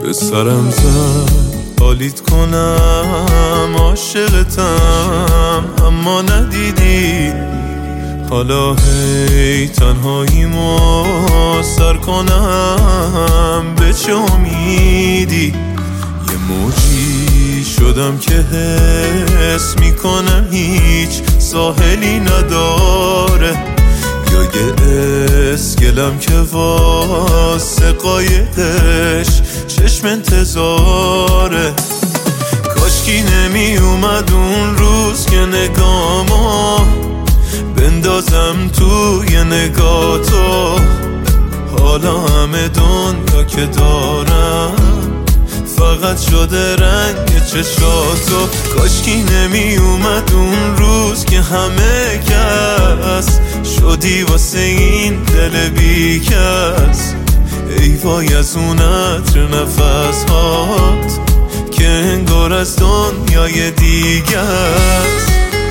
به سرم زد حالیت کنم عاشقتم اما ندیدی. حالا هی تنهاییمو سر کنم به چه امیدی؟ یه موجی شدم که حس میکنم هیچ ساحلی نداره، یا یه اسکلم که واسه قایقش چشم انتظاره. کاشکی نمی اومد اون روز که نگامو بندازم توی نگاه تو. حالا همه دنیا که دارم فقط شده رنگ چشاتو. کاشکی نمی اومد اون روز که همه کس شدی واسه این دل بی کس. ای وای از اون عطر نفس هات که انگار از دنیای دیگه است.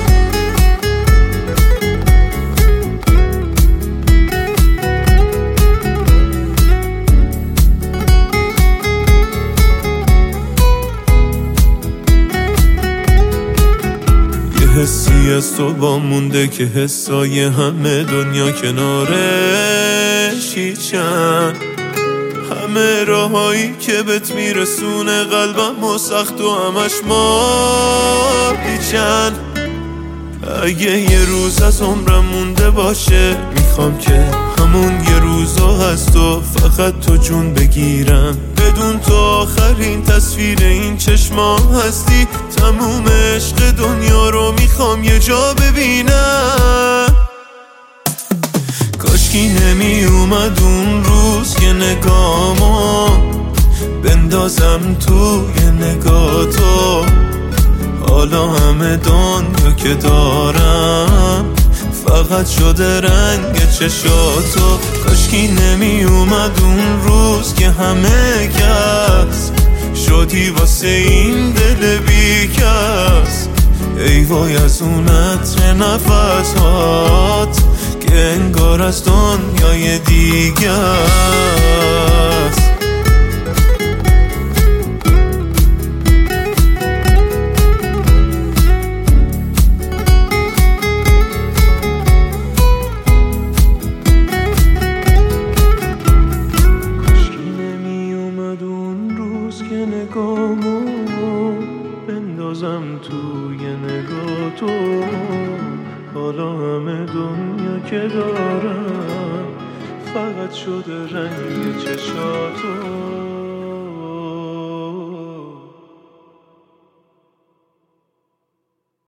حسی از تو با مونده که حسای همه دنیا کنارش هیچن. همه راهایی که بهت میرسونه قلبم و سخت و همش ما بیچن. اگه یه روز از عمرم مونده باشه میخوام که همون یه روزا هست و فقط تو جون بگیرم. بدون تو آخرین تصویر این چشما هستی. تموم عشق دنیا رو میخوام یه جا ببینم. کاشکی نمی اومد اون روز که نگامو بندازم توی نگاه تو. حالا همه دنیا که دارم فقط شده رنگ چشاتو. کاشکی نمی اومد اون روز که همه کس شدی واسه این دل بی کس. ای وای از اون عطر نفسات که انگار از دنیای دیگه است. نگامو بندازم توی نگاه تو. حالا همه دنیا که دارم فقط شده رنگ چشاتو.